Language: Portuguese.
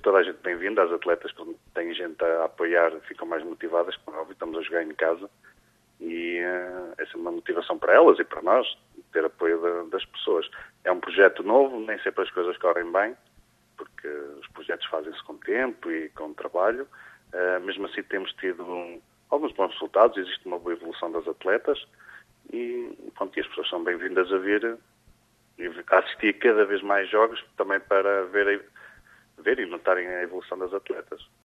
toda a gente bem-vinda, as atletas quando têm gente a apoiar ficam mais motivadas, como é óbvio, estamos a jogar em casa e é sempre uma motivação para elas e para nós, ter apoio das pessoas. É um projeto novo, nem sempre as coisas correm bem, porque os projetos fazem-se com tempo e com trabalho, mesmo assim temos tido alguns bons resultados, existe uma boa evolução das atletas e, pronto, e as pessoas são bem-vindas a vir e a assistir cada vez mais jogos também para ver e notarem a evolução das atletas.